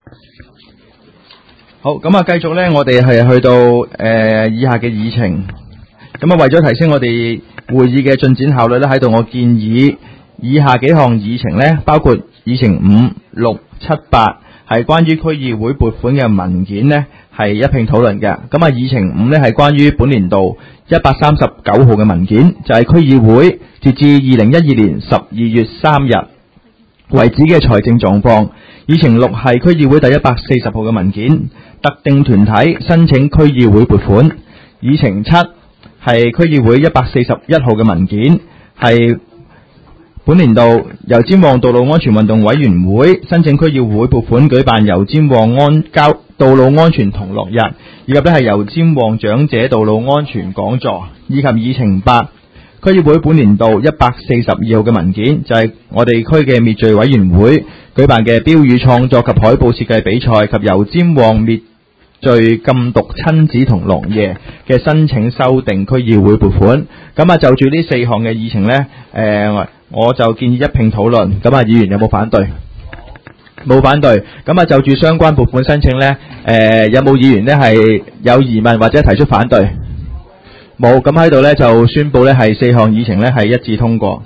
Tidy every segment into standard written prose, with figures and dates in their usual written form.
好，咁啊，繼續咧，我哋係去到以下嘅議程。咁啊，為咗提升我哋會議嘅進展效率咧，喺度我建議以下幾項議程咧，包括議程5、6、7、8係關於區議會撥款嘅文件呢係一併討論嘅。咁啊，議程5呢係關於本年度139號嘅文件，就係區議會截至2012年12月3日為止嘅財政狀況。議程6係區議會第140號嘅文件，特定團體申請區議會撥款。議程7係區議會141號嘅文件，係本年度油尖旺道路安全運動委員會申請區議會撥款舉辦油尖旺道路安全同樂日，以及咧係油尖旺長者道路安全講座。以及議程8區議會本年度142號嘅文件，就係我哋區嘅滅罪委員會舉辦嘅標語創作及海報設計比賽及油尖旺滅罪禁毒親子同樂夜嘅申請修訂區議會撥款。咁啊，就住呢4項嘅議程呢，我就建議一併討論。咁啊，議員有冇反對？冇反對。咁啊，就住相關撥款申請呢，有冇議員呢係有疑問或者提出反對？冇。咁喺度呢就宣佈呢係4項議程呢係一致通過。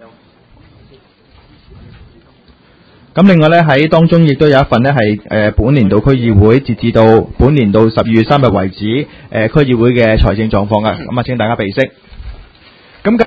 咁另外呢，喺當中亦都有一份呢係本年度區議會截至到本年度12月3日為止區議會嘅財政狀況嘅。咁啊，請大家備悉。